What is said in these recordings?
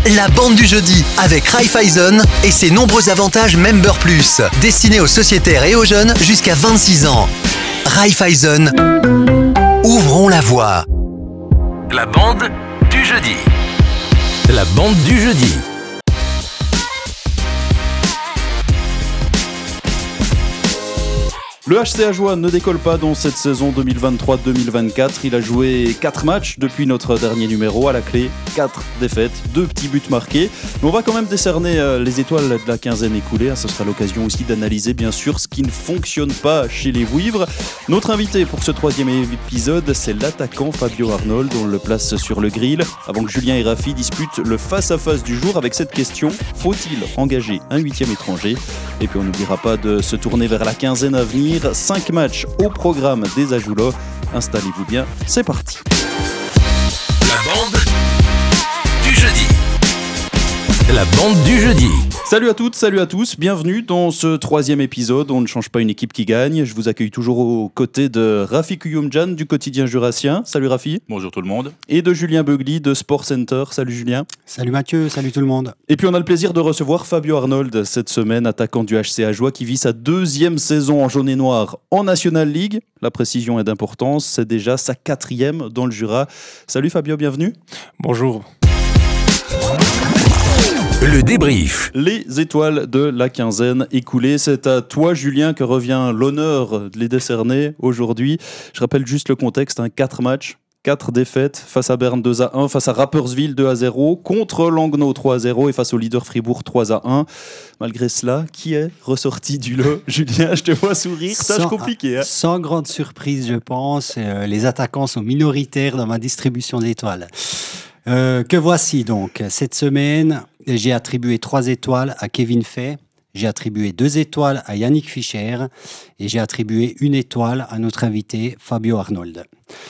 La bande du jeudi avec Raiffeisen et ses nombreux avantages Member Plus, destinés aux sociétaires et aux jeunes jusqu'à 26 ans. Raiffeisen, ouvrons la voie. La bande du jeudi. La bande du jeudi. Le HC Ajoie ne décolle pas dans cette saison 2023-2024. Il a joué 4 matchs depuis notre dernier numéro. À la clé, 4 défaites, 2 petits buts marqués. Mais on va quand même décerner les étoiles de la quinzaine écoulée. Ce sera l'occasion aussi d'analyser bien sûr ce qui ne fonctionne pas chez les Vouivres. Notre invité pour ce 3e épisode, c'est l'attaquant Fabio Arnold. On le place sur le grill avant que Julien et Rafi disputent le face-à-face du jour avec cette question: faut-il engager un 8e étranger? Et puis on n'oubliera pas de se tourner vers la quinzaine à venir. 5 matchs au programme des Ajoulots. Installez-vous bien, c'est parti. La bande du jeudi. La bande du jeudi. Salut à toutes, salut à tous, bienvenue dans ce 3e épisode. On ne change pas une équipe qui gagne. Je vous accueille toujours aux côtés de Rafi Kuyumjan du quotidien jurassien. Salut Rafi. Bonjour tout le monde. Et de Julien Beugli de Sport Center. Salut Julien. Salut Mathieu, salut tout le monde. Et puis on a le plaisir de recevoir Fabio Arnold cette semaine, attaquant du HC Ajoie qui vit sa 2e saison en jaune et noir en National League. La précision est d'importance, c'est déjà sa 4e dans le Jura. Salut Fabio, bienvenue. Bonjour. Le débrief. Les étoiles de la quinzaine écoulée. C'est à toi, Julien, que revient l'honneur de les décerner aujourd'hui. Je rappelle juste le contexte, 4 matchs, 4 défaites, face à Berne 2-1, face à Rapperswil 2-0, contre Langnau 3-0 et face au leader Fribourg 3-1. Malgré cela, qui est ressorti du lot? Julien, je te vois sourire, tâche compliquée. Sans grande surprise, je pense, les attaquants sont minoritaires dans ma distribution d'étoiles. Que voici donc. Cette semaine, j'ai attribué 3 étoiles à Kevin Fay, j'ai attribué 2 étoiles à Yannick Fischer et j'ai attribué 1 étoile à notre invité Fabio Arnold.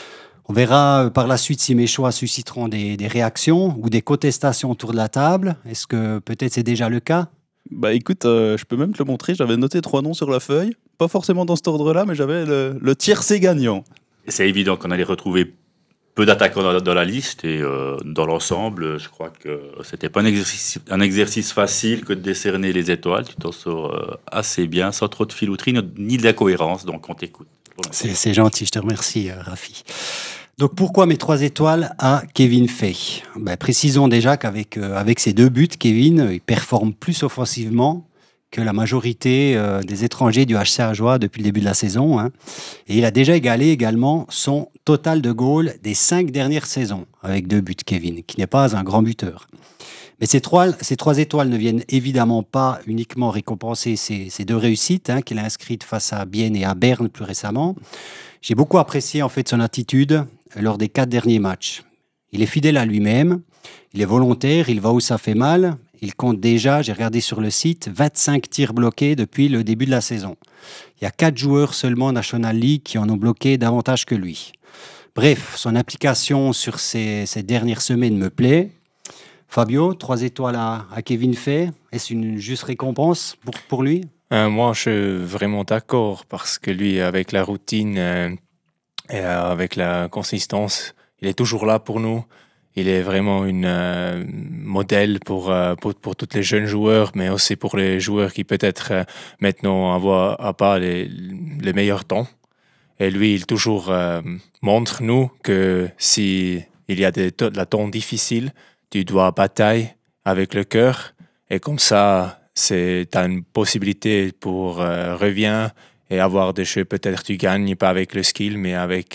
On verra par la suite si mes choix susciteront des réactions ou des contestations autour de la table. Est-ce que peut-être c'est déjà le cas? Bah écoute, je peux même te le montrer, j'avais noté 3 noms sur la feuille, pas forcément dans cet ordre-là, mais j'avais le tiercé gagnant. C'est évident qu'on allait retrouver peu d'attaquants dans la liste et dans l'ensemble, je crois que c'était pas un exercice facile que de décerner les étoiles. Tu t'en sors assez bien, sans trop de filouterie ni de l'incohérence, donc on t'écoute. C'est gentil, je te remercie Rafi. Donc pourquoi mes 3 étoiles à Kevin Fay? Précisons déjà qu'avec ses 2 buts, Kevin il performe plus offensivement que la majorité des étrangers du HC Ajoie depuis le début de la saison. Et il a déjà égalé également son total de goals des 5 dernières saisons, avec 2 buts Kevin, qui n'est pas un grand buteur. Mais ces 3 étoiles ne viennent évidemment pas uniquement récompenser ces 2 réussites qu'il a inscrites face à Bienne et à Berne plus récemment. J'ai beaucoup apprécié en fait son attitude lors des 4 derniers matchs. Il est fidèle à lui-même, il est volontaire, il va où ça fait mal. Il compte déjà, j'ai regardé sur le site, 25 tirs bloqués depuis le début de la saison. Il y a 4 joueurs seulement en National League qui en ont bloqué davantage que lui. Bref, son implication sur ces dernières semaines me plaît. Fabio, 3 étoiles à Kevin Fay. Est-ce une juste récompense pour lui? Moi, je suis vraiment d'accord parce que lui, avec la routine et avec la consistance, il est toujours là pour nous. Il est vraiment un modèle pour tous les jeunes joueurs, mais aussi pour les joueurs qui peut-être maintenant n'ont pas les meilleurs temps. Et lui, il toujours montre nous que si il y a de la temps difficile, tu dois batailler avec le cœur. Et comme ça, tu as une possibilité pour revenir et avoir des jeux. Peut-être tu gagnes pas avec le skill, mais avec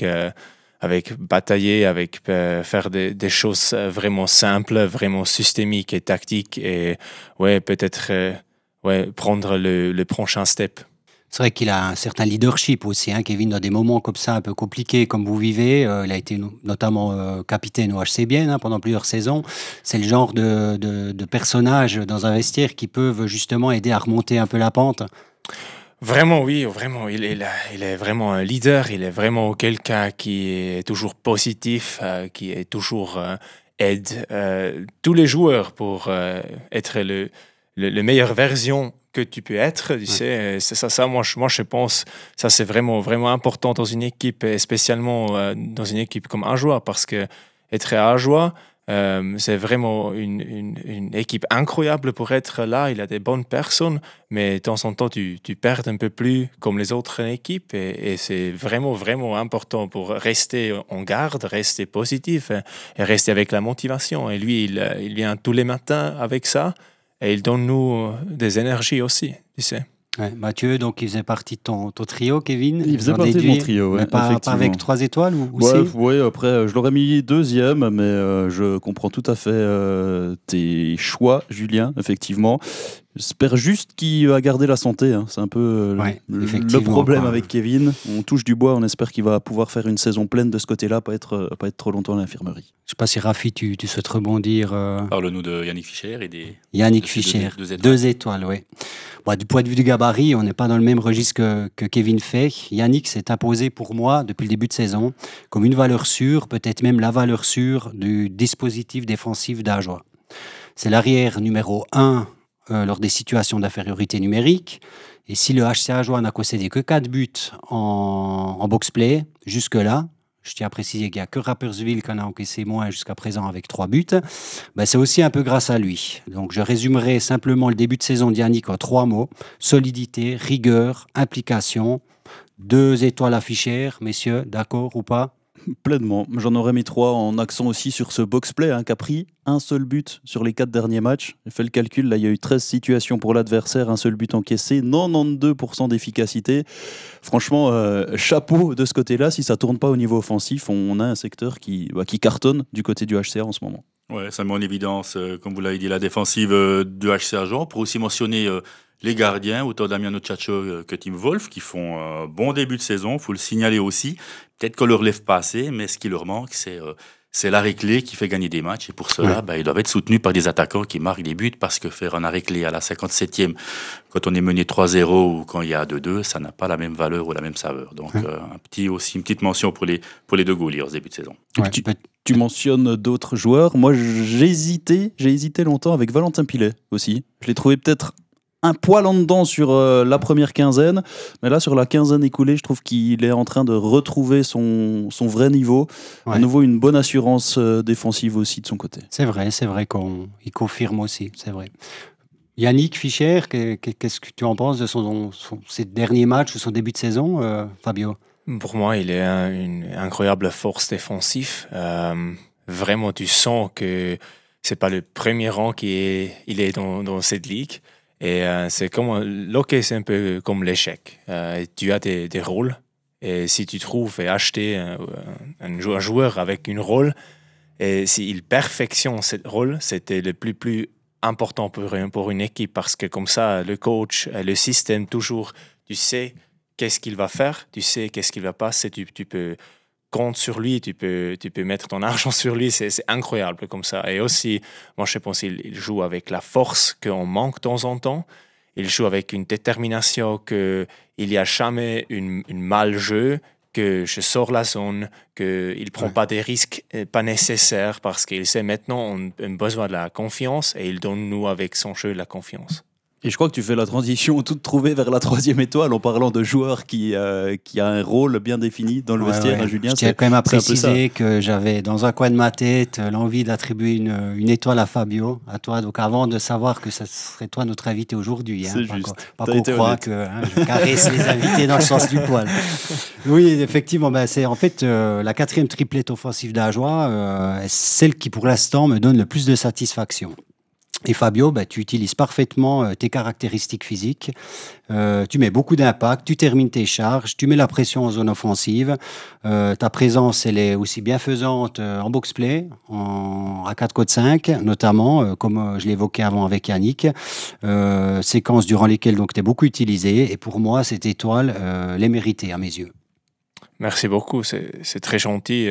batailler, avec faire des choses vraiment simples, vraiment systémiques et tactiques et peut-être prendre le prochain step. C'est vrai qu'il a un certain leadership aussi, Kevin, dans des moments comme ça un peu compliqués comme vous vivez. Il a été notamment capitaine au HC Bienne pendant plusieurs saisons. C'est le genre de personnage dans un vestiaire qui peuvent justement aider à remonter un peu la pente. Vraiment, oui, vraiment. Il est vraiment un leader. Il est vraiment quelqu'un qui est toujours positif, qui est toujours aide tous les joueurs pour être le meilleure version que tu peux être. Tu sais, c'est ça. Moi, je pense, ça c'est vraiment, vraiment important dans une équipe, et spécialement dans une équipe comme Ajoie, parce que être à Ajoie, C'est vraiment une équipe incroyable pour être là. Il a des bonnes personnes, mais de temps en temps, tu perds un peu plus comme les autres équipes. Et c'est vraiment, vraiment important pour rester en garde, rester positif et rester avec la motivation. Et lui, il vient tous les matins avec ça et il donne nous des énergies aussi, tu sais. Ouais, Mathieu, donc il faisait partie de ton trio, Kevin. Il faisait J'en partie de déduis, mon trio, ouais, mais pas effectivement. avec 3 étoiles ou Ouais, si ouais, après, je l'aurais mis deuxième, mais je comprends tout à fait tes choix, Julien, effectivement. J'espère juste qu'il va garder la santé. Hein. C'est un peu Ouais, le effectivement, problème quoi. avec Kevin. On touche du bois, on espère qu'il va pouvoir faire une saison pleine de ce côté-là, pas être trop longtemps à l'infirmerie. Je sais pas si Rafi, tu souhaites rebondir. Parle-nous de Yannick Fischer et des. Yannick de ces Fischer, deux étoiles. 2 étoiles, oui. Bon, du point de vue du gabarit, on n'est pas dans le même registre que Kevin Fay. Yannick s'est imposé pour moi depuis le début de saison comme une valeur sûre, peut-être même la valeur sûre du dispositif défensif d'Ajoie. C'est l'arrière numéro 1 lors des situations d'infériorité numérique. Et si le HC Ajoie n'a concédé que 4 buts en box-play, jusque-là, je tiens à préciser qu'il n'y a que Rapperswil qui en a encaissé moins jusqu'à présent avec 3 buts, ben c'est aussi un peu grâce à lui. Donc je résumerai simplement le début de saison d'Yannick en 3 mots. Solidité, rigueur, implication. 2 étoiles à Fischer, messieurs, d'accord ou pas? Pleinement. J'en aurais mis 3 en accent aussi sur ce box-play qui a pris un seul but sur les 4 derniers matchs. J'ai fait le calcul, là il y a eu 13 situations pour l'adversaire, un seul but encaissé, 92% d'efficacité. Franchement, chapeau de ce côté-là. Si ça ne tourne pas au niveau offensif, on a un secteur qui cartonne du côté du HCA en ce moment. Ouais, ça met en évidence, comme vous l'avez dit, la défensive du HC Agen. On pourrait aussi mentionner les gardiens, autant Damiano Tchatcho que Tim Wolf, qui font un bon début de saison. Il faut le signaler aussi. Peut-être qu'on ne leur lève pas assez, mais ce qui leur manque, c'est l'arrêt clé qui fait gagner des matchs. Et pour cela, ils doivent être soutenus par des attaquants qui marquent des buts, parce que faire un arrêt clé à la 57e, quand on est mené 3-0 ou quand il y a 2-2, ça n'a pas la même valeur ou la même saveur. Donc, une petite mention pour les deux goaliers en début de saison. Ouais, Tu mentionnes d'autres joueurs. Moi, j'ai hésité longtemps avec Valentin Pilet aussi. Je l'ai trouvé peut-être un poil en dedans sur la première quinzaine, mais là, sur la quinzaine écoulée, je trouve qu'il est en train de retrouver son vrai niveau. Ouais. À nouveau, une bonne assurance défensive aussi de son côté. C'est vrai qu'il confirme aussi, c'est vrai. Yannick Fischer, qu'est-ce que tu en penses de ses derniers matchs ou son début de saison, Fabio? Pour moi, il est une incroyable force défensive. Vraiment, tu sens que c'est pas le premier rang il est dans cette ligue. Et c'est comme l'hockey, c'est un peu comme l'échec. Tu as des rôles, et si tu trouves et acheter un joueur avec une rôle, et s'il perfectionne ce rôle, c'était le plus important pour une équipe, parce que comme ça, le coach, le système, toujours, tu sais qu'est-ce qu'il va faire, tu sais qu'est-ce qu'il va passer, tu peux compter sur lui, tu peux mettre ton argent sur lui, c'est incroyable comme ça. Et aussi, moi je pense qu'il joue avec la force qu'on manque de temps en temps, il joue avec une détermination qu'il n'y a jamais une mal-jeu, que je sors la zone, qu'il ne prend pas des risques pas nécessaires, parce qu'il sait maintenant on a besoin de la confiance, et il donne nous avec son jeu la confiance. Et je crois que tu fais la transition toute trouvée vers la 3e étoile en parlant de joueurs qui a un rôle bien défini dans le vestiaire, hein, Julien. Je tiens quand même à préciser que j'avais dans un coin de ma tête l'envie d'attribuer une étoile à Fabio, à toi. Donc avant de savoir que ça serait toi notre invité aujourd'hui. C'est juste. Pas qu'on croit que je caresse les invités dans le sens du poil. Oui, effectivement, c'est en fait la 4e triplette offensive d'Ajoie, celle qui pour l'instant me donne le plus de satisfaction. Et Fabio, tu utilises parfaitement tes caractéristiques physiques, tu mets beaucoup d'impact, tu termines tes charges, tu mets la pression en zone offensive, ta présence elle est aussi bienfaisante en box-play, à 4 côtes 5 notamment, comme je l'évoquais avant avec Yannick, séquences durant lesquelles tu es beaucoup utilisé, et pour moi cette étoile l'est méritée à mes yeux. Merci beaucoup, c'est très gentil.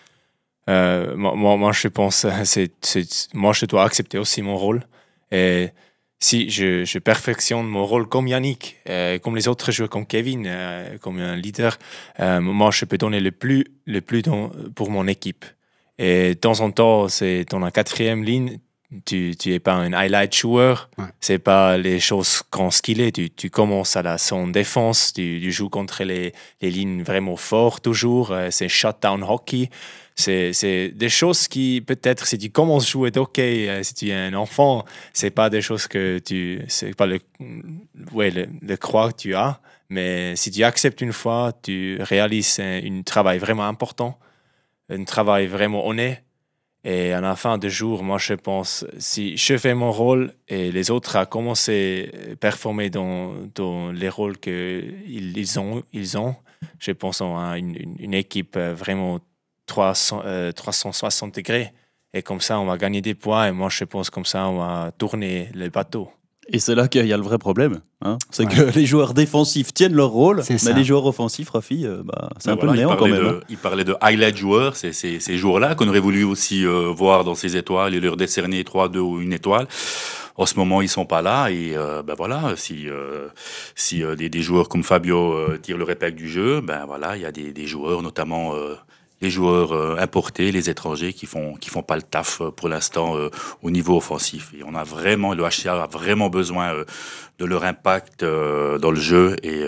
Moi, je pense, moi, je dois accepter aussi mon rôle. Et si je perfectionne mon rôle comme Yannick, comme les autres joueurs, comme Kevin, comme un leader, moi, je peux donner le plus pour mon équipe. Et de temps en temps, c'est dans la 4e ligne, Tu es pas un highlight joueur. Ouais. C'est pas les choses qu'on skillait. Tu commences à la zone défense. Tu joues contre les lignes vraiment fortes toujours. C'est shutdown hockey. C'est des choses qui, peut-être, si tu commences à jouer hockey, si tu es un enfant, c'est pas des choses que c'est pas le croix que tu as. Mais si tu acceptes une fois, tu réalises un travail vraiment important, un travail vraiment honnête. Et à la fin du jour, moi, je pense, si je fais mon rôle et les autres ont commencé à performer dans les rôles qu'ils ont, je pense qu'on a une équipe vraiment 360 degrés. Et comme ça, on va gagner des points. Et moi, je pense comme ça, on va tourner le bateau. Et c'est là qu'il y a le vrai problème. Hein. C'est Ouais. que les joueurs défensifs tiennent leur rôle, C'est mais ça. les joueurs offensifs, Rafi, c'est un peu le néant quand même. Hein. Il parlait de highlight joueurs, c'est ces joueurs-là qu'on aurait voulu aussi voir dans ces étoiles et leur décerner 3, 2 ou une étoile. En ce moment, ils sont pas là et voilà, si des joueurs comme Fabio tirent leur épingle du jeu, voilà, il y a des joueurs, notamment les joueurs importés, les étrangers qui font pas le taf pour l'instant au niveau offensif. Et le HCA a vraiment besoin de leur impact dans le jeu et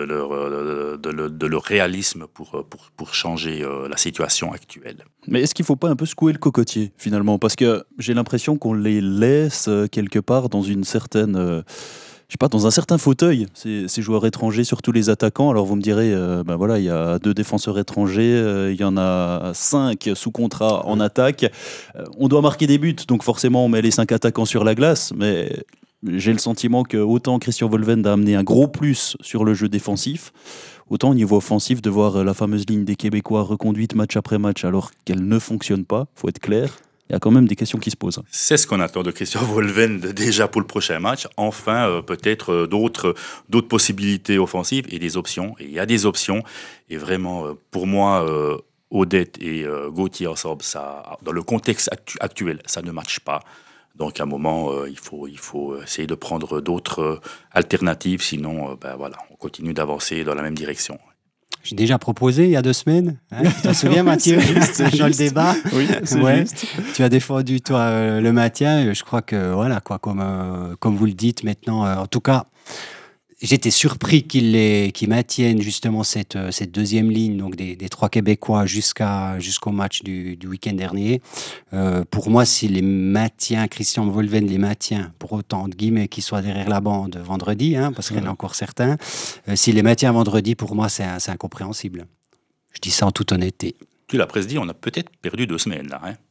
de leur réalisme pour changer la situation actuelle. Mais est-ce qu'il ne faut pas un peu secouer le cocotier, finalement? Parce que j'ai l'impression qu'on les laisse quelque part dans une certaine... dans un certain fauteuil, ces joueurs étrangers, surtout les attaquants. Alors vous me direz, il y a 2 défenseurs étrangers, il y en a 5 sous contrat en attaque. On doit marquer des buts, donc forcément on met les 5 attaquants sur la glace, mais j'ai le sentiment que autant Christian Volvend a amené un gros plus sur le jeu défensif, autant au niveau offensif, de voir la fameuse ligne des Québécois reconduite match après match alors qu'elle ne fonctionne pas, il faut être clair. Il y a quand même des questions qui se posent. C'est ce qu'on attend de Christian Volvend déjà pour le prochain match. Enfin, peut-être d'autres possibilités offensives et des options. Et il y a des options. Et vraiment, pour moi, Odette et Gauthier ensemble, ça, dans le contexte actuel, ça ne matche pas. Donc, à un moment, il faut essayer de prendre d'autres alternatives. Sinon, on continue d'avancer dans la même direction. J'ai déjà proposé il y a 2 semaines. Hein, tu t'en souviens, Mathieu? C'est Dans le juste. débat. Oui, c'est Ouais. juste. Tu as défendu, toi, le maintien. Je crois que, voilà, quoi, comme vous le dites maintenant, en tout cas, j'étais surpris qu'ils maintiennent justement cette deuxième ligne, donc des 3 Québécois jusqu'au match du week-end dernier. Pour moi, s'il les maintient, Christian Volvend les maintient, pour autant, entre guillemets, qu'ils soient derrière la bande vendredi, hein, parce qu'il y en a encore certains, s'il les maintient vendredi, pour moi, c'est incompréhensible. Je dis ça en toute honnêteté. Tu l'as presque dit, on a peut-être perdu 2 semaines là. Hein.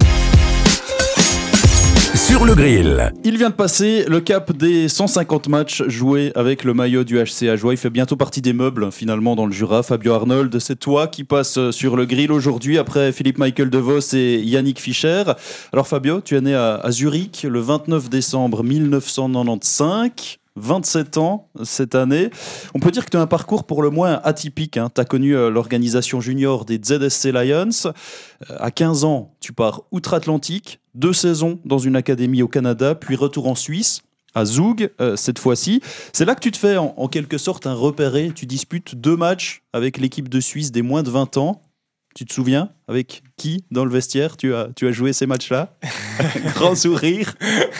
Sur le grill. Il vient de passer le cap des 150 matchs joués avec le maillot du HC Ajoie. Il fait bientôt partie des meubles finalement dans le Jura. Fabio Arnold, c'est toi qui passes sur le grill aujourd'hui après Philippe Michael DeVos et Yannick Fischer. Alors Fabio, tu es né à Zurich le 29 décembre 1995. 27 ans cette année. On peut dire que tu as un parcours pour le moins atypique. Hein. Tu as connu l'organisation junior des ZSC Lions. À 15 ans, tu pars outre-Atlantique, 2 saisons dans une académie au Canada, puis retour en Suisse, à Zug cette fois-ci. C'est là que tu te fais en quelque sorte un repéré. Tu disputes 2 matchs avec l'équipe de Suisse des moins de 20 ans. Tu te souviens avec qui dans le vestiaire tu as joué ces matchs-là? Grand sourire.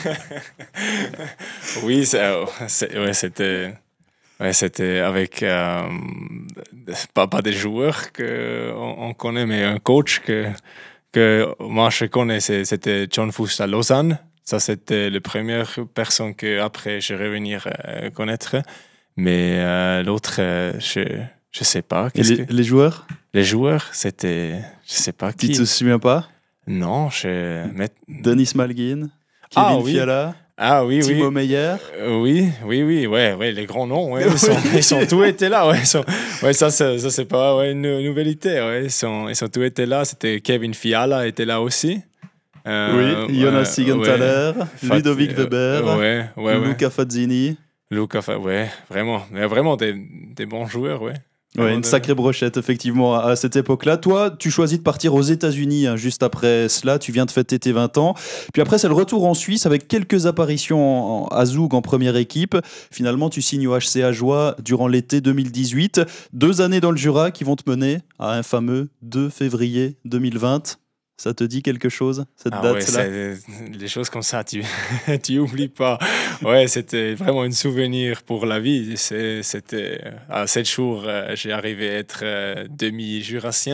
Oui, c'était avec pas des joueurs qu'on connaît, mais un coach que moi je connais, c'était John Fuss à Lausanne. Ça, c'était la première personne que après je vais revenir connaître. Mais l'autre, je sais pas. Les joueurs? Les joueurs, c'était, je sais pas qui. Tu te souviens pas? Non, Denis Malguin, Kevin Fiala. Ah oui, Timo Meyer. Oui, les grands noms, ouais, ils sont tous été là, ouais, ça c'est pas une nouvellité, ouais, ils sont tous été là. C'était Kevin Fiala était là aussi. Oui, Jonas Siegenthaler, Ludovic Weber, Luca Fazzini. Vraiment des bons joueurs, ouais. Ouais, une sacrée brochette, effectivement, à cette époque-là. Toi, tu choisis de partir aux États-Unis juste après cela. Tu viens de fêter tes 20 ans. Puis après, c'est le retour en Suisse avec quelques apparitions à Zug en première équipe. Finalement, tu signes au HC Ajoie durant l'été 2018. 2 années dans le Jura qui vont te mener à un fameux 2 février 2020. Ça te dit quelque chose, cette Ah date-là? des choses comme ça, tu oublies pas. Ouais, c'était vraiment un souvenir pour la vie. C'était à 7 jours, j'ai arrivé à être demi-jurassien.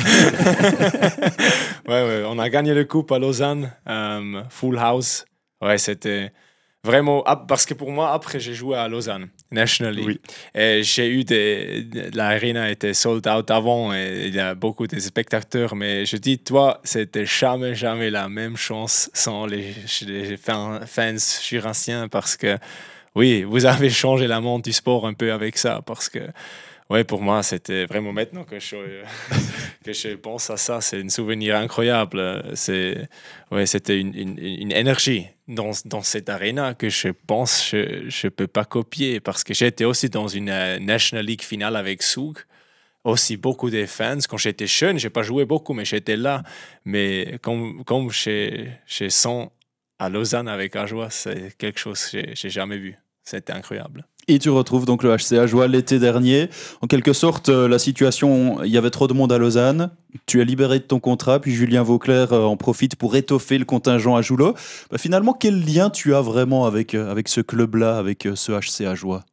Ouais, on a gagné le coupe à Lausanne, full house. Ouais, c'était vraiment parce que pour moi après j'ai joué à Lausanne National League. Oui. Et j'ai eu l'arena était sold out avant et il y a beaucoup de spectateurs, mais je dis toi c'était jamais la même chance sans les fans jurassiens, parce que oui, vous avez changé la monde du sport un peu avec ça, parce que ouais, pour moi, c'était vraiment maintenant que je pense à ça, c'est un souvenir incroyable. C'était une énergie dans cette arena que je pense que je peux pas copier, parce que j'étais aussi dans une National League finale avec Zug. Aussi beaucoup de fans. Quand j'étais jeune, j'ai pas joué beaucoup, mais j'étais là. Mais comme chez 100 à Lausanne avec Ajoie, c'est quelque chose que j'ai jamais vu. C'était incroyable. Et tu retrouves donc le HC Ajoie l'été dernier. En quelque sorte, la situation, il y avait trop de monde à Lausanne. Tu es libéré de ton contrat, puis Julien Vauclair en profite pour étoffer le contingent à Joulot. Finalement, quel lien tu as vraiment avec ce club-là, avec ce HC Ajoie?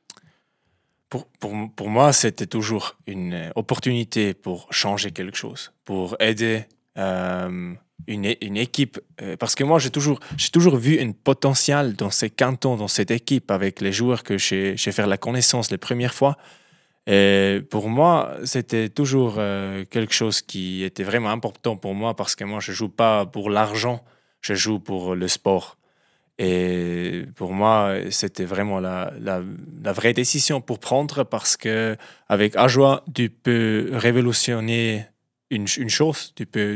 Pour moi, c'était toujours une opportunité pour changer quelque chose, pour aider une équipe. Parce que moi, j'ai toujours vu un potentiel dans ces cantons, dans cette équipe, avec les joueurs que j'ai fait la connaissance les premières fois. Et pour moi, c'était toujours quelque chose qui était vraiment important pour moi, parce que moi, je ne joue pas pour l'argent, je joue pour le sport. Et pour moi, c'était vraiment la vraie décision pour prendre, parce qu'avec Ajoie, tu peux révolutionner une chose, tu peux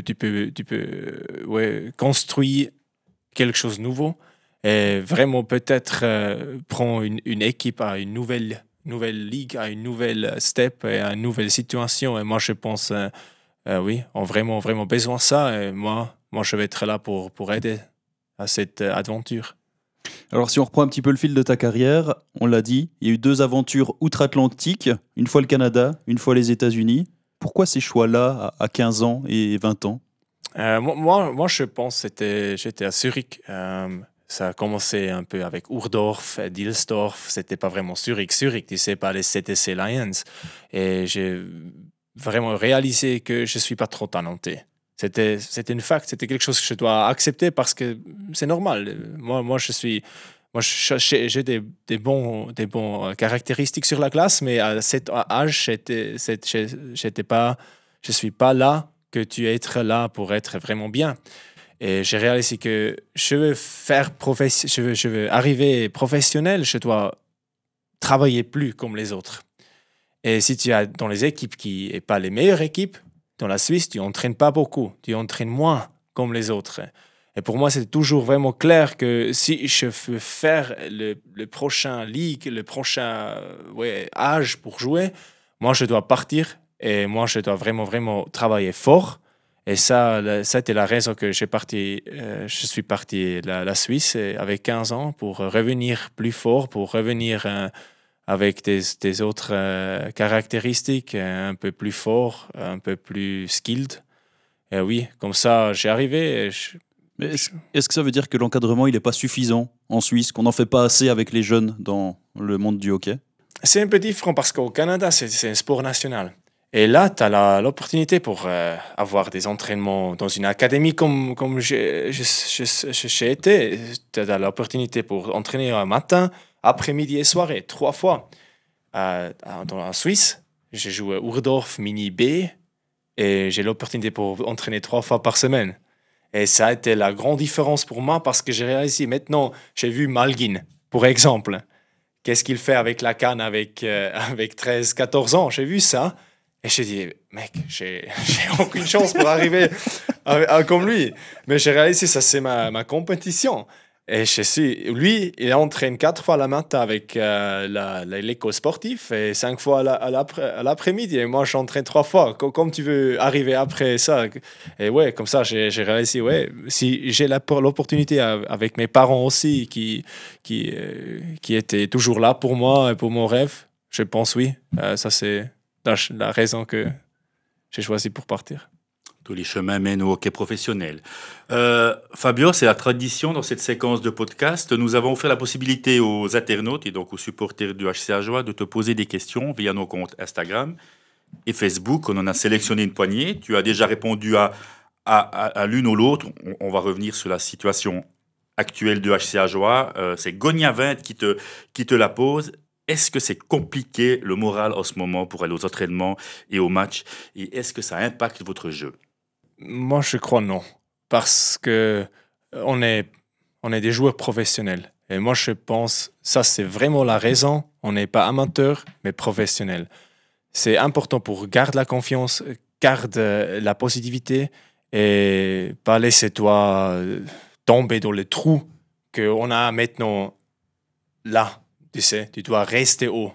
construire quelque chose de nouveau, et vraiment peut-être prendre une équipe à une nouvelle ligue, à une nouvelle step et à une nouvelle situation. Et moi, je pense, oui, on a vraiment besoin de ça. Et moi, je vais être là pour aider à cette aventure. Alors, si on reprend un petit peu le fil de ta carrière, on l'a dit, il y a eu 2 aventures outre-Atlantique, une fois le Canada, une fois les États-Unis. Pourquoi ces choix-là à 15 ans et 20 ans? Moi, je pense que j'étais à Zurich. Ça a commencé un peu avec Urdorf, Dilsdorf. C'était pas vraiment Zurich. Zurich, tu sais pas, les CTC Lions. Et j'ai vraiment réalisé que je suis pas trop talenté. C'était une fact, c'était quelque chose que je dois accepter, parce que c'est normal. Moi, j'ai des bons caractéristiques sur la glace, mais à cet âge, je suis pas là que tu es là pour être vraiment bien. Et j'ai réalisé que je veux arriver professionnel, je dois travailler plus comme les autres. Et si tu es dans les équipes qui n'est pas les meilleures équipes, dans la Suisse, tu n'entraînes pas beaucoup, tu entraînes moins comme les autres. Et pour moi, c'est toujours vraiment clair que si je veux faire le prochain ligue, le prochain âge pour jouer, moi, je dois partir, et moi, je dois vraiment travailler fort. Et ça c'était la raison que je suis parti la Suisse avec 15 ans, pour revenir plus fort, pour revenir avec des autres caractéristiques un peu plus forts, un peu plus skilled. Et oui, comme ça, j'ai arrivé. Mais est-ce que ça veut dire que l'encadrement, il n'est pas suffisant en Suisse, qu'on n'en fait pas assez avec les jeunes dans le monde du hockey? C'est un peu différent, parce qu'au Canada, c'est un sport national. Et là, tu as l'opportunité pour avoir des entraînements dans une académie comme j'ai été. Tu as l'opportunité pour entraîner un matin, après-midi et soirée, 3 fois. Dans la Suisse, j'ai joué à Urdorf Mini B, et j'ai l'opportunité pour entraîner 3 fois par semaine. Et ça a été la grande différence pour moi, parce que j'ai réalisé maintenant, j'ai vu Malgin, pour exemple. Qu'est-ce qu'il fait avec la canne avec 13-14 ans? J'ai vu ça. Et j'ai dit, mec, j'ai aucune chance pour arriver comme lui. Mais j'ai réalisé, ça c'est ma compétition. Et lui, il entraîne 4 fois la matin avec l'école sportive, et 5 fois à l'après-midi. Et moi, j'entraîne 3 fois. Comme tu veux arriver après ça. Et ouais, comme ça, j'ai réalisé, ouais, si j'ai l'opportunité avec mes parents aussi, qui étaient toujours là pour moi et pour mon rêve, je pense oui. Ça, c'est la raison que j'ai choisi pour partir. Tous les chemins mènent au hockey professionnel. Fabio, c'est la tradition dans cette séquence de podcast. Nous avons offert la possibilité aux internautes et donc aux supporters du HC Ajoie de te poser des questions via nos comptes Instagram et Facebook. On en a sélectionné une poignée. Tu as déjà répondu à l'une ou l'autre. On va revenir sur la situation actuelle du HC Ajoie. C'est Gonia 20 qui te la pose. Est-ce que c'est compliqué le moral en ce moment pour aller aux entraînements et aux matchs? Et est-ce que ça impacte votre jeu? Moi, je crois non. Parce que on est des joueurs professionnels. Et moi, je pense ça, c'est vraiment la raison. On n'est pas amateur, mais professionnel. C'est important pour garder la confiance, garder la positivité et pas laisser toi tomber dans le trou qu'on a maintenant là. Tu sais, tu dois rester haut.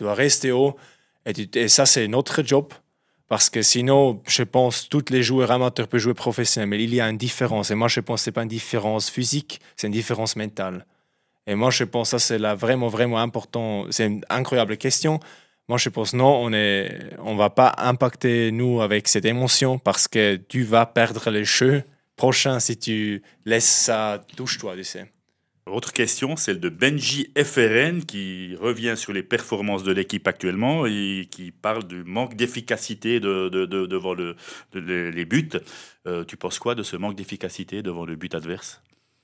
Et ça, c'est notre job. Parce que sinon, je pense que tous les joueurs amateurs peuvent jouer professionnels. Mais il y a une différence. Et moi, je pense que ce n'est pas une différence physique, c'est une différence mentale. Et moi, je pense que ça, c'est vraiment, vraiment important. C'est une incroyable question. Moi, je pense non, on ne va pas impacter nous avec cette émotion parce que tu vas perdre les jeux prochains si tu laisses ça touche-toi, tu sais. Autre question, celle de Benji FRN qui revient sur les performances de l'équipe actuellement et qui parle du manque d'efficacité devant les buts. Tu penses quoi de ce manque d'efficacité devant le but adverse?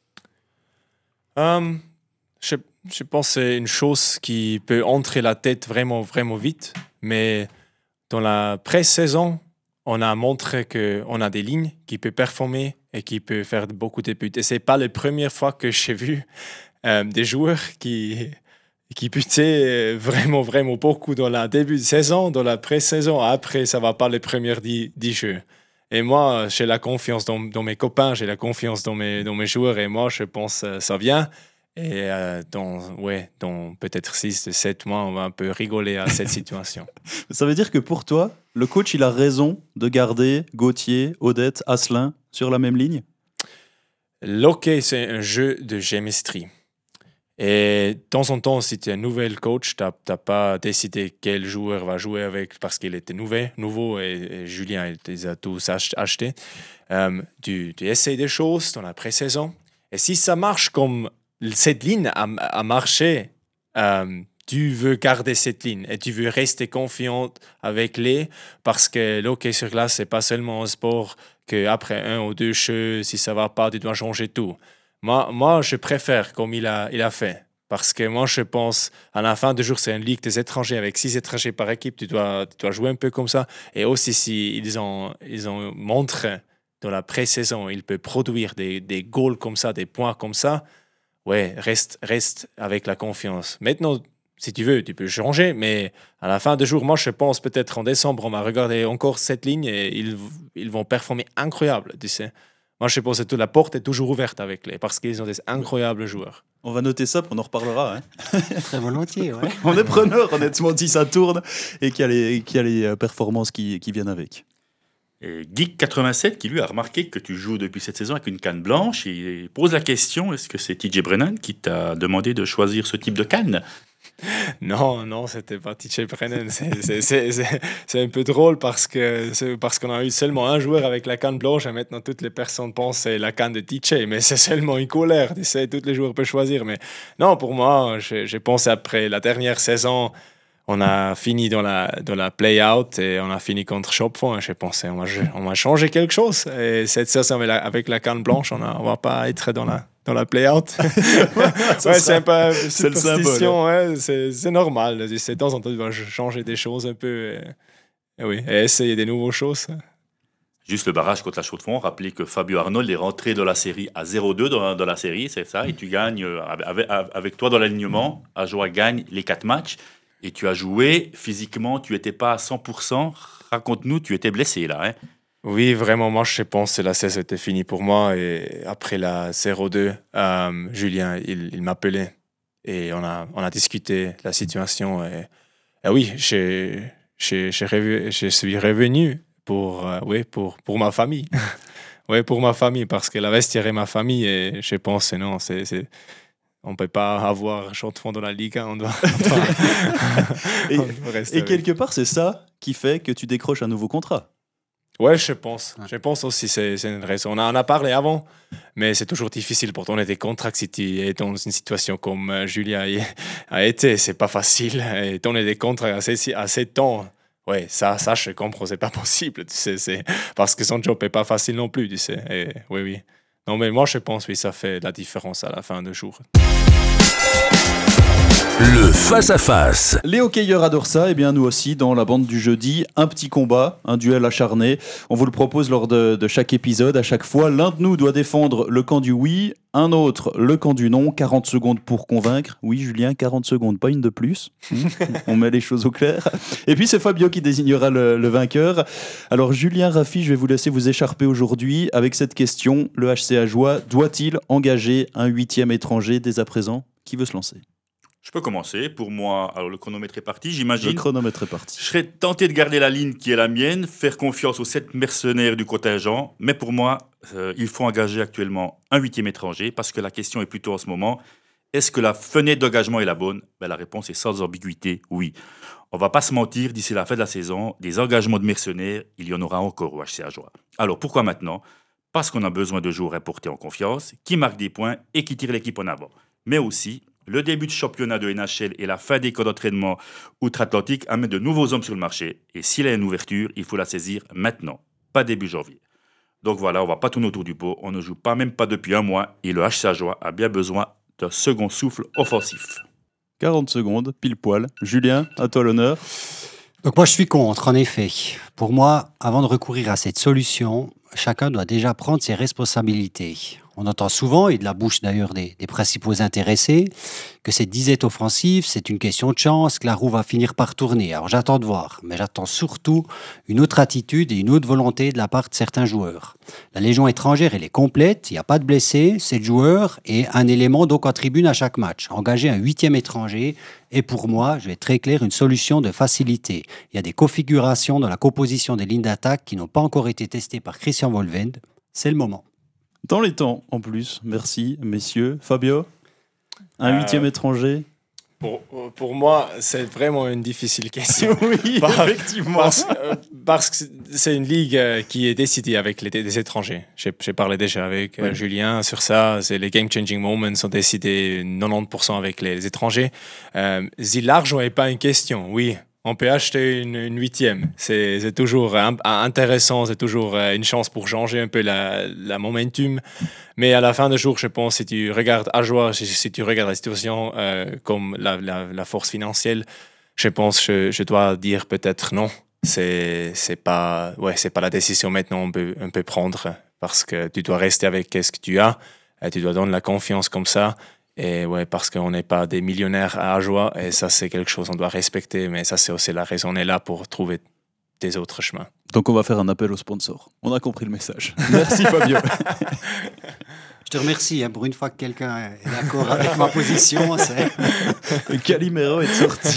Je pense que c'est une chose qui peut entrer la tête vraiment, vraiment vite. Mais dans la pré-saison, on a montré qu'on a des lignes qui peuvent performer et qui peuvent faire beaucoup de buts. Et ce n'est pas la première fois que j'ai vu des joueurs qui butaient vraiment, vraiment beaucoup dans le début de saison, dans la pré-saison. Après, ça ne va pas les premières 10 jeux. Et moi, j'ai la confiance dans mes copains, j'ai la confiance dans mes joueurs. Et moi, je pense que ça vient. Et dans peut-être 6-7 mois, on va un peu rigoler à cette situation. Ça veut dire que pour toi, le coach, il a raison de garder Gauthier, Odette, Asselin sur la même ligne? L'hockey, c'est un jeu de géométrie. Et de temps en temps, si tu es un nouvel coach, tu n'as pas décidé quel joueur va jouer avec parce qu'il était nouveau et Julien il les a tous achetés. Tu essayes des choses dans la pré-saison. Et si ça marche comme cette ligne a marché, tu veux garder cette ligne et tu veux rester confiant avec parce que l'hockey sur glace, c'est pas seulement un sport qu'après 1 ou 2 jeux, si ça va pas, tu dois changer tout. Moi, je préfère comme il a fait. Parce que moi, je pense, à la fin du jour, c'est une ligue des étrangers avec 6 étrangers par équipe. Tu dois jouer un peu comme ça. Et aussi, si ils ont montré dans la pré-saison, ils peuvent produire des goals comme ça, des points comme ça. Ouais, reste avec la confiance. Maintenant, si tu veux, tu peux changer, mais à la fin du jour, moi, je pense peut-être en décembre, on va regarder encore cette ligne et ils vont performer incroyable, tu sais. Moi, je pense que la porte est toujours ouverte avec parce qu'ils ont des incroyables joueurs. On va noter ça, puis on en reparlera. Hein. Très volontiers, ouais. On est preneur, honnêtement, si ça tourne et qu'il y a les performances qui viennent avec. Geek87 qui lui a remarqué que tu joues depuis cette saison avec une canne blanche et il pose la question, est-ce que c'est TJ Brennan qui t'a demandé de choisir ce type de canne? Non, c'était pas TJ Brennan. C'est un peu drôle parce qu'on a eu seulement un joueur avec la canne blanche et maintenant toutes les personnes pensent que c'est la canne de TJ, mais c'est seulement une couleur, tu sais, tous les joueurs peuvent choisir. Mais non, pour moi, je pense après la dernière saison, on a fini dans la play-out et on a fini contre Chopfond. Je pensais on va changer quelque chose. Et cette saison, avec la canne blanche, on va pas être dans la play-out. Ouais, c'est un peu superstition. Ouais, c'est normal. De temps en temps, tu vas changer des choses un peu. Et essayer des nouvelles choses. Juste le barrage contre la Chaux-de-Fonds. Rappelez que Fabio Arnold est rentré dans la série à 0-2 dans la série, c'est ça. Et tu gagnes, avec toi dans l'alignement, Ajoie gagne les 4 matchs. Et tu as joué physiquement, tu n'étais pas à 100%. Raconte-nous, tu étais blessé là. Hein? Oui, vraiment, moi je pense que la saison était finie pour moi. Et après la 0-2, Julien, il m'appelait. Et on a discuté la situation. Et oui, je suis revenu pour ma famille. Oui, pour ma famille, parce que la vestiaire est ma famille. Et je pense que non, on ne peut pas avoir Chaux-de-Fonds dans la Ligue 1, on doit rester. Et quelque part, c'est ça qui fait que tu décroches un nouveau contrat. Ouais, je pense. Je pense aussi que c'est une raison. On en a parlé avant, mais c'est toujours difficile pour donner des contrats si tu es dans une situation comme Julien a été. C'est pas facile. Et donner des contrats assez temps, ouais, ça, je comprends, c'est pas possible. Tu sais, c'est parce que son job est pas facile non plus, tu sais. Et, oui, oui. Non, mais moi, je pense, oui, ça fait la différence à la fin du jour. Le face-à-face. Les hockeyeurs adorent ça, et bien nous aussi dans la bande du jeudi, un petit combat, un duel acharné. On vous le propose lors de chaque épisode. À chaque fois, l'un de nous doit défendre le camp du oui, un autre le camp du non. 40 secondes pour convaincre. Oui, Julien, 40 secondes, pas une de plus. On met les choses au clair. Et puis c'est Fabio qui désignera le vainqueur. Alors Julien, Rafi, je vais vous laisser vous écharper aujourd'hui avec cette question. Le HC Ajoie doit-il engager un 8e étranger dès à présent ? Qui veut se lancer ? Je peux commencer. Pour moi, alors le chronomètre est parti, j'imagine. Le chronomètre est parti. Je serais tenté de garder la ligne qui est la mienne, faire confiance aux 7 mercenaires du contingent. Mais pour moi, il faut engager actuellement un 8e étranger parce que la question est plutôt en ce moment, est-ce que la fenêtre d'engagement est la bonne ? La réponse est sans ambiguïté, oui. On va pas se mentir, d'ici la fin de la saison, des engagements de mercenaires, il y en aura encore au HC Ajoie. Alors pourquoi maintenant ? Parce qu'on a besoin de joueurs importés en confiance, qui marquent des points et qui tirent l'équipe en avant. Mais aussi, le début de championnat de NHL et la fin des camps d'entraînement outre-Atlantique amènent de nouveaux hommes sur le marché. Et s'il y a une ouverture, il faut la saisir maintenant, pas début janvier. Donc voilà, on ne va pas tourner autour du pot. On ne joue même pas depuis un mois et le HC Ajoie a bien besoin d'un second souffle offensif. 40 secondes, pile poil. Julien, à toi l'honneur. Donc moi, je suis contre, en effet. Pour moi, avant de recourir à cette solution, chacun doit déjà prendre ses responsabilités. On entend souvent, et de la bouche d'ailleurs des principaux intéressés, que cette disette offensive, c'est une question de chance, que la roue va finir par tourner. Alors j'attends de voir, mais j'attends surtout une autre attitude et une autre volonté de la part de certains joueurs. La Légion étrangère, elle est complète, il n'y a pas de blessés, 7 joueurs et un élément donc en tribune à chaque match. Engager un 8e étranger est pour moi, je vais être très clair, une solution de facilité. Il y a des configurations dans la composition des lignes d'attaque qui n'ont pas encore été testées par Christian Volvend. C'est le moment. Dans les temps, en plus. Merci, messieurs. Fabio, un 8e étranger. Pour moi, c'est vraiment une difficile question. Oui, effectivement. Parce que c'est une ligue qui est décidée avec des étrangers. J'ai parlé déjà avec Julien sur ça. Les game-changing moments sont décidés 90% avec les étrangers. Si l'argent n'est pas une question, oui. On peut acheter une 8e. C'est toujours intéressant, c'est toujours une chance pour changer un peu la momentum. Mais à la fin du jour, je pense, si tu regardes Ajoie, si tu regardes la situation comme la force financière, je pense que je dois dire peut-être non. C'est pas la décision maintenant on peut prendre parce que tu dois rester avec ce que tu as. Tu dois donner la confiance comme ça. Et ouais, parce qu'on n'est pas des millionnaires à Ajoie, et ça c'est quelque chose qu'on doit respecter, mais ça c'est aussi la raison, on est là pour trouver des autres chemins. Donc on va faire un appel aux sponsors. On a compris le message. Merci Fabio. Je te remercie, pour une fois que quelqu'un est d'accord avec ma position. Calimero est sorti.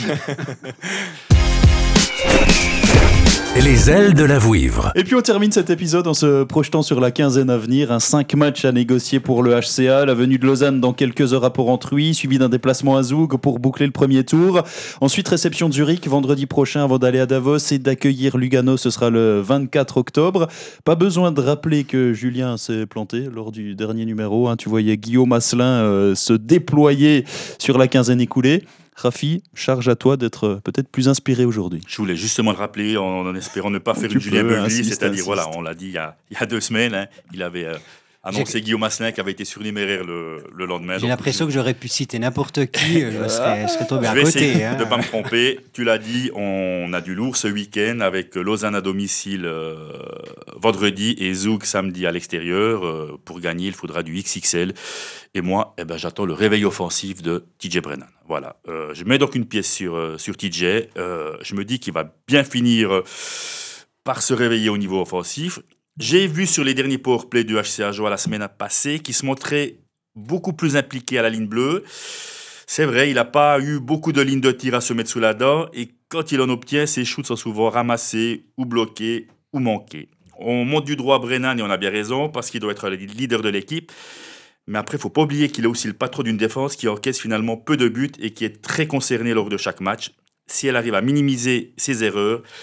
Les ailes de la Vouivre. Et puis on termine cet épisode en se projetant sur la quinzaine à venir. 5 matchs à négocier pour le HCA. La venue de Lausanne dans quelques heures à Port-Entruy, suivi d'un déplacement à Zoug pour boucler le premier tour. Ensuite, réception de Zurich vendredi prochain avant d'aller à Davos et d'accueillir Lugano. Ce sera le 24 octobre. Pas besoin de rappeler que Julien s'est planté lors du dernier numéro. Tu voyais Guillaume Asselin se déployer sur la quinzaine écoulée. Rafi, charge à toi d'être peut-être plus inspiré aujourd'hui. Je voulais justement le rappeler en espérant ne pas faire une Julien Beugli, c'est-à-dire, voilà, on l'a dit il y a 2 semaines, il avait annoncé Guillaume Asselin qui avait été surnuméraire le lendemain. J'ai l'impression que j'aurais pu citer n'importe qui, je serais tombé à côté. Je vais essayer de ne pas me tromper. Tu l'as dit, on a du lourd ce week-end avec Lausanne à domicile vendredi et Zoug samedi à l'extérieur. Pour gagner, il faudra du XXL. Et moi, j'attends le réveil offensif de TJ Brennan. Voilà. Je mets donc une pièce sur TJ. Je me dis qu'il va bien finir par se réveiller au niveau offensif. J'ai vu sur les derniers powerplays du HC Ajoie la semaine passée qu'il se montrait beaucoup plus impliqué à la ligne bleue. C'est vrai, il n'a pas eu beaucoup de lignes de tir à se mettre sous la dent. Et quand il en obtient, ses shoots sont souvent ramassés ou bloqués ou manqués. On monte du droit à Brennan et on a bien raison parce qu'il doit être le leader de l'équipe. Mais après, il ne faut pas oublier qu'il est aussi le patron d'une défense qui encaisse finalement peu de buts et qui est très concernée lors de chaque match. Si elle arrive à minimiser ses erreurs,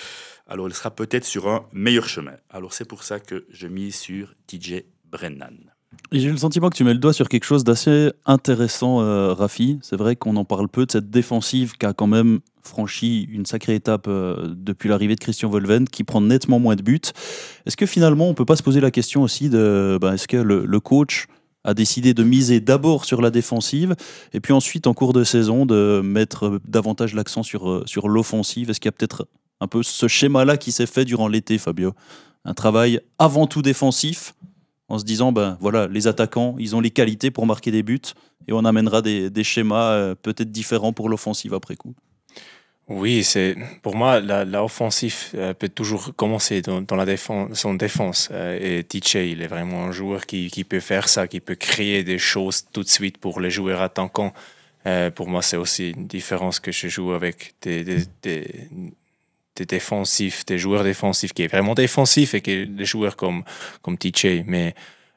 alors il sera peut-être sur un meilleur chemin. Alors c'est pour ça que je mise sur TJ Brennan. Et j'ai le sentiment que tu mets le doigt sur quelque chose d'assez intéressant, Rafi. C'est vrai qu'on en parle peu de cette défensive qui a quand même franchi une sacrée étape depuis l'arrivée de Christian Volven, qui prend nettement moins de buts. Est-ce que finalement, on ne peut pas se poser la question aussi de est-ce que le coach a décidé de miser d'abord sur la défensive et puis ensuite, en cours de saison, de mettre davantage l'accent sur l'offensive? Est-ce qu'il y a peut-être un peu ce schéma-là qui s'est fait durant l'été, Fabio? Un travail avant tout défensif, en se disant, voilà, les attaquants, ils ont les qualités pour marquer des buts et on amènera des schémas peut-être différents pour l'offensive après coup. Oui, pour moi, l'offensive peut toujours commencer dans la défense, son défense. Et TJ, il est vraiment un joueur qui peut faire ça, qui peut créer des choses tout de suite pour les joueurs attaquants. Pour moi, c'est aussi une différence que je joue avec des défensifs, des joueurs défensifs qui est vraiment défensif et qui des joueurs comme TJ. Mais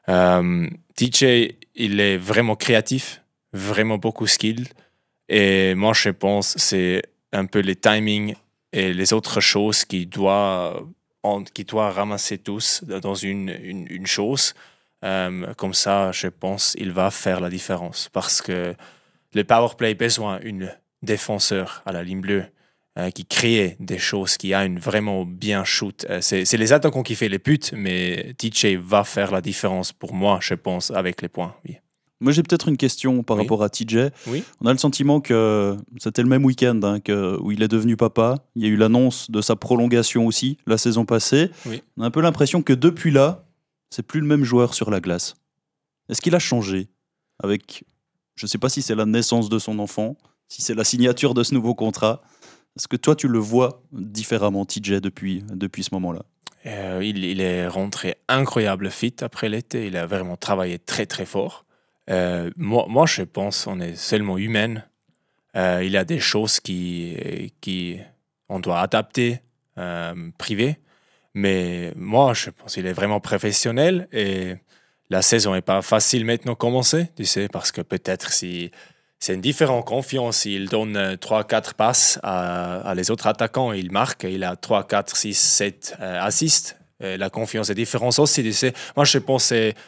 TJ, il est vraiment créatif, vraiment beaucoup skill. Et moi, je pense c'est un peu les timings et les autres choses qui doit ramasser tous dans une chose. Comme ça, je pense il va faire la différence. Parce que le powerplay a besoin d'un défenseur à la ligne bleue qui crée des choses, qui a une vraiment bien shoot. C'est les attaquants qui font les buts, mais TJ va faire la différence pour moi, je pense, avec les points. Oui. Moi, j'ai peut-être une question par rapport à TJ. Oui. On a le sentiment que c'était le même week-end où il est devenu papa. Il y a eu l'annonce de sa prolongation aussi la saison passée. Oui. On a un peu l'impression que depuis là, c'est plus le même joueur sur la glace. Est-ce qu'il a changé avec, je ne sais pas si c'est la naissance de son enfant, si c'est la signature de ce nouveau contrat? Est-ce que toi, tu le vois différemment, TJ, depuis ce moment-là? Il est rentré incroyable fit après l'été. Il a vraiment travaillé très, très fort. Moi, je pense qu'on est seulement humain. Il y a des choses qui on doit adapter privé. Mais moi, je pense qu'il est vraiment professionnel et la saison n'est pas facile maintenant de commencer, tu sais, parce que peut-être si c'est une différente confiance, il donne 3-4 passes à les autres attaquants, il marque, il a 3, 4, 6, 7 assists. La confiance est différente aussi, tu sais. Moi, je pense que c'est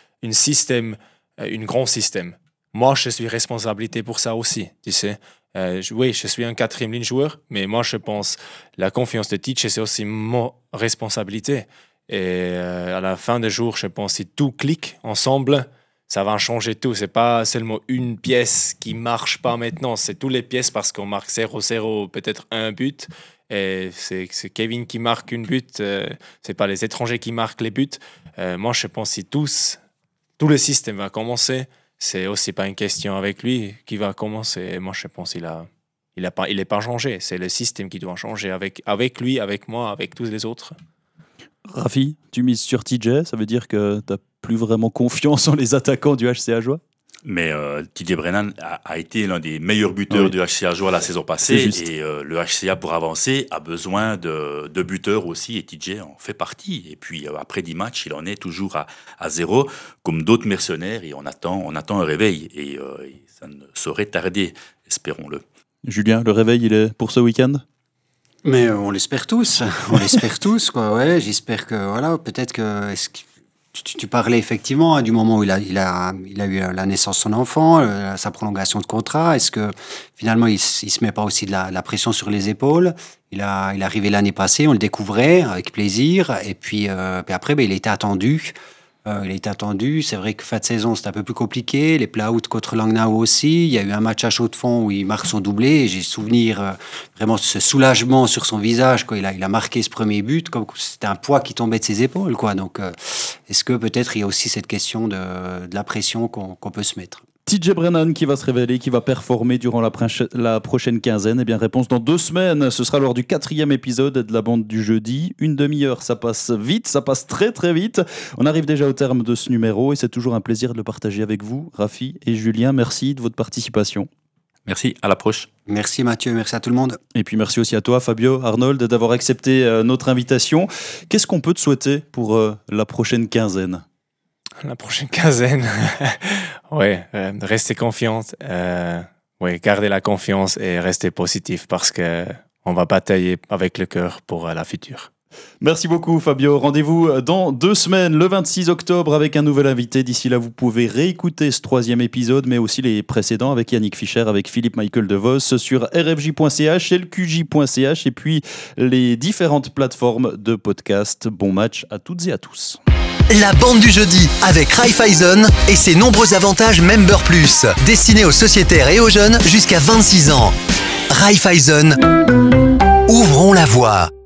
un grand système. Moi, je suis responsabilité pour ça aussi, tu sais. Oui, je suis un 4e ligne joueur, mais moi, je pense la confiance de TJ, c'est aussi ma responsabilité. Et à la fin du jour, je pense si tout clique ensemble, ça va changer tout. C'est pas seulement une pièce qui marche pas maintenant, c'est toutes les pièces parce qu'on marque 0-0, peut-être un but. Et c'est Kevin qui marque une but, c'est pas les étrangers qui marquent les buts. Moi, je pense si tout le système va commencer, c'est aussi pas une question avec lui qui va commencer. Moi, je pense qu'il est pas changé. C'est le système qui doit changer avec lui, avec moi, avec tous les autres. Rafi, tu mises sur TJ, ça veut dire que tu n'as plus vraiment confiance en les attaquants du HC Ajoie? Mais TJ Brennan a été l'un des meilleurs buteurs du HC Ajoie la saison passée. Et le HCA, pour avancer, a besoin de buteurs aussi. Et TJ en fait partie. Et puis, après 10 matchs, il en est toujours à 0, comme d'autres mercenaires. Et on attend un réveil. Et ça ne saurait tarder, espérons-le. Julien, le réveil, il est pour ce week-end? Mais on l'espère tous. On l'espère tous, quoi. Ouais, j'espère que, voilà, peut-être que... Tu parlais effectivement du moment où il a eu la naissance de son enfant, sa prolongation de contrat. Est-ce que finalement il se met pas aussi de la pression sur les épaules? Il est arrivé l'année passée, on le découvrait avec plaisir, et puis après il a été attendu. C'est vrai que fin de saison c'est un peu plus compliqué. Les play-outs contre Langnau aussi. Il y a eu un match à chaud de fond où il marque son doublé. Et j'ai souvenir vraiment ce soulagement sur son visage quand il a marqué ce premier but, comme c'était un poids qui tombait de ses épaules, quoi. Donc est-ce que peut-être il y a aussi cette question de la pression qu'on peut se mettre? TJ Brennan qui va se révéler, qui va performer durant la prochaine quinzaine. Eh bien, réponse dans 2 semaines. Ce sera lors du 4e épisode de la bande du jeudi. 1 demi-heure, ça passe vite, ça passe très très vite. On arrive déjà au terme de ce numéro et c'est toujours un plaisir de le partager avec vous, Rafi et Julien. Merci de votre participation. Merci, à la prochaine. Merci Mathieu, merci à tout le monde. Et puis merci aussi à toi Fabio, Arnold, d'avoir accepté notre invitation. Qu'est-ce qu'on peut te souhaiter pour la prochaine quinzaine? La prochaine quinzaine, ouais, restez confiante, gardez la confiance et restez positif parce que on va batailler avec le cœur pour la future. Merci beaucoup Fabio. Rendez-vous dans 2 semaines, le 26 octobre, avec un nouvel invité. D'ici là, vous pouvez réécouter ce 3e épisode, mais aussi les précédents avec Yannick Fischer, avec Philippe Michael DeVos sur rfj.ch, lqj.ch et puis les différentes plateformes de podcast. Bon match à toutes et à tous. La bande du jeudi avec Raiffeisen et ses nombreux avantages Member Plus, destinés aux sociétaires et aux jeunes jusqu'à 26 ans. Raiffeisen, ouvrons la voie.